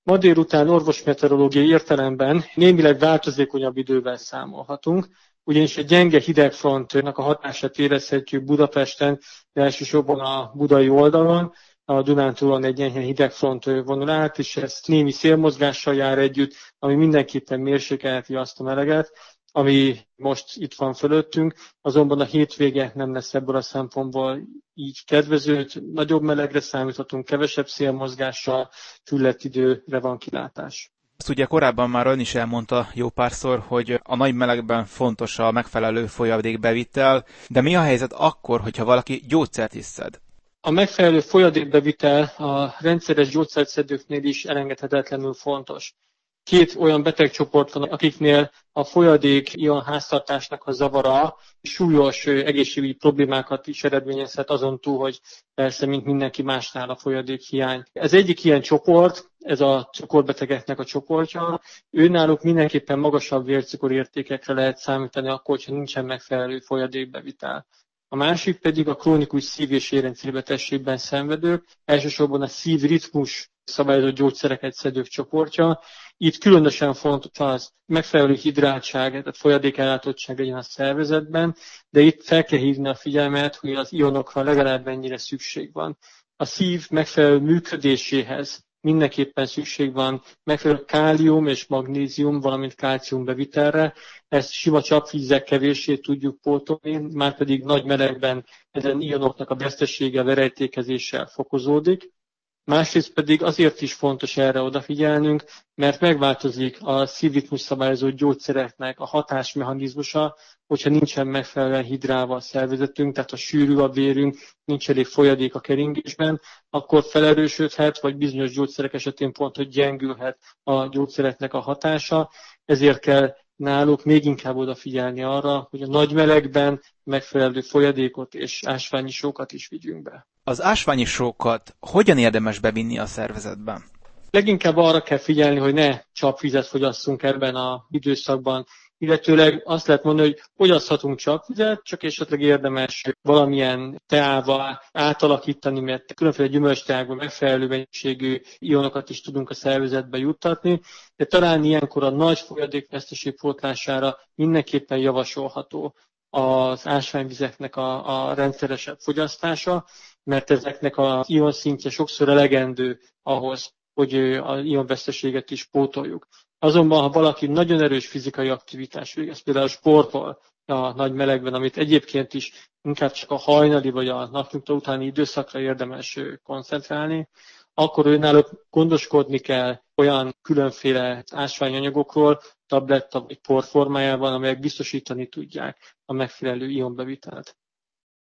Ma délután orvosmeteorológiai értelemben némileg változékonyabb idővel számolhatunk, ugyanis egy gyenge hidegfrontnak a hatását érezhetjük Budapesten, de elsősorban a budai oldalon, a Dunántúlon egy enyhe hidegfront vonul át, és ez némi szélmozgással jár együtt, ami mindenképpen mérsékelheti azt a meleget, ami most itt van fölöttünk, azonban a hétvége nem lesz ebből a szempontból így kedvező, nagyobb melegre számíthatunk, kevesebb szélmozgással, füllett időre van kilátás. Ezt ugye korábban már ön is elmondta jó párszor, hogy a nagy melegben fontos a megfelelő folyadékbevitel, de mi a helyzet akkor, hogyha valaki gyógyszert is szed? A megfelelő folyadékbevitel a rendszeres gyógyszerszedőknél is elengedhetetlenül fontos. Két olyan betegcsoport van, akiknél a folyadék ion háztartásnak a zavara súlyos egészségügyi problémákat is eredményezhet, azon túl, hogy persze, mint mindenki másnál a folyadék hiány. Ez egyik ilyen csoport, ez a cukorbetegeknek a csoportja. Őnáluk mindenképpen magasabb vércukorértékekre lehet számítani akkor, hogyha nincsen megfelelő folyadékbevitel. A másik pedig a krónikus szív- és érrendszerbetegségben szenvedők, elsősorban a szívritmus szabályozott gyógyszereket szedők csoportja. Itt különösen fontos az megfelelő hidráltság, tehát folyadékellátottság legyen a szervezetben, de itt fel kell hívni a figyelmet, hogy az ionokra legalább ennyire szükség van. A szív megfelelő működéséhez mindenképpen szükség van megfelelő kálium és magnézium, valamint kálcium bevitelre. Ezt sima csapvízek kevését tudjuk pótolni, márpedig nagy melegben ezen ionoknak a vesztesége verejtékezéssel fokozódik. Másrészt pedig azért is fontos erre odafigyelnünk, mert megváltozik a szívritmus szabályozó gyógyszereknek a hatásmechanizmusa, hogyha nincsen megfelelően hidrálva a szervezetünk, tehát a sűrű a vérünk, nincs elég folyadék a keringésben, akkor felerősödhet, vagy bizonyos gyógyszerek esetén pont, hogy gyengülhet a gyógyszereknek a hatása. Ezért kell náluk még inkább odafigyelni arra, hogy a nagy melegben megfelelő folyadékot és ásványi sókat is vigyünk be. Az ásványi sókat hogyan érdemes bevinni a szervezetben? Leginkább arra kell figyelni, hogy ne csapvizet fogyasszunk ebben az időszakban, illetőleg azt lehet mondani, hogy fogyaszthatunk csapvizet, csak esetleg érdemes valamilyen teával átalakítani, mert különféle gyümölcsteákban megfelelő mennyiségű ionokat is tudunk a szervezetbe juttatni, de talán ilyenkor a nagy folyadékveszteség pótlására mindenképpen javasolható az ásványvizeknek a rendszeresebb fogyasztása, mert ezeknek az ionszintje sokszor elegendő ahhoz, hogy az ionveszteséget is pótoljuk. Azonban, ha valaki nagyon erős fizikai aktivitás végez, például sportol a nagy melegben, amit egyébként is inkább csak a hajnali vagy a napnyugta utáni időszakra érdemes koncentrálni, akkor náluk gondoskodni kell olyan különféle ásványanyagokról, tabletta vagy por formájában, amelyek biztosítani tudják a megfelelő ionbevitelt.